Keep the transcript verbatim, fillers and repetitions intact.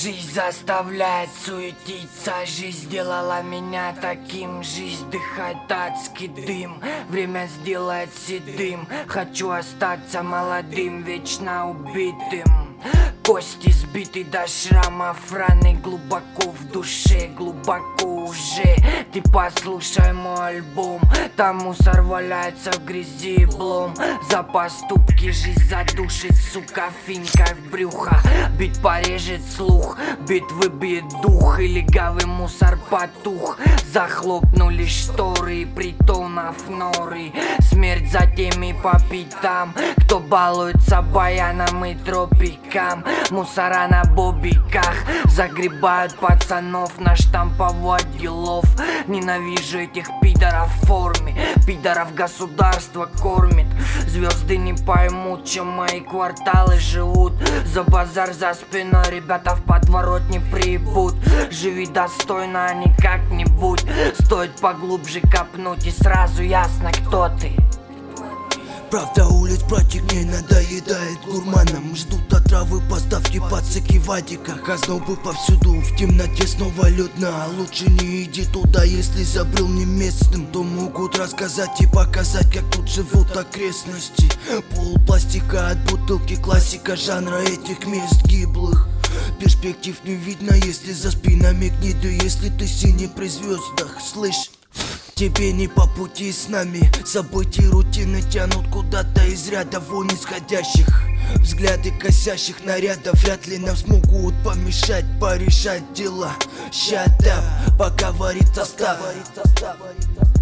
Жизнь заставляет суетиться, жизнь сделала меня таким. Жизнь дыхает адский дым, время сделает седым. Хочу остаться молодым, вечно убитым. Кости сбиты до шрамов, раны глубоко в душе, глубоко уже. Ты послушай мой альбом, там мусор валяется в грязи и блом. За поступки жизнь задушит, сука, финкой в брюхо. Бит порежет слух, бит выбьет дух, и легавый мусор потух. Захлопнули шторы притонов норы. Смерть за теми по пятам, кто балуется баяном и тропикам. Мусора на бобиках загребают пацанов на штамповать делов. Ненавижу этих пидоров в форме, пидоров государство кормит. Звезды не поймут, чем мои кварталы живут. За базар за спиной ребята в подворотне приебут. Живи достойно, а не как-нибудь. Стоит поглубже копнуть, и сразу ясно, кто ты. Правда улиц братьев не надоедает гурманам. Ждут отравы, поставки, пацаки в адиках. Ознобы повсюду, в темноте снова людно. А лучше не иди туда, если забыл не местным. То могут рассказать и показать, как тут живут окрестности. Полпластика от бутылки, классика жанра этих мест гиблых. Перспектив не видно, если за спинами гниды. Если ты синий при звездах, слышь, тебе не по пути с нами. События рутины тянут куда-то из ряда вон исходящих. Взгляды косящих нарядов вряд ли нам смогут помешать порешать дела. Shut up, пока варит состав.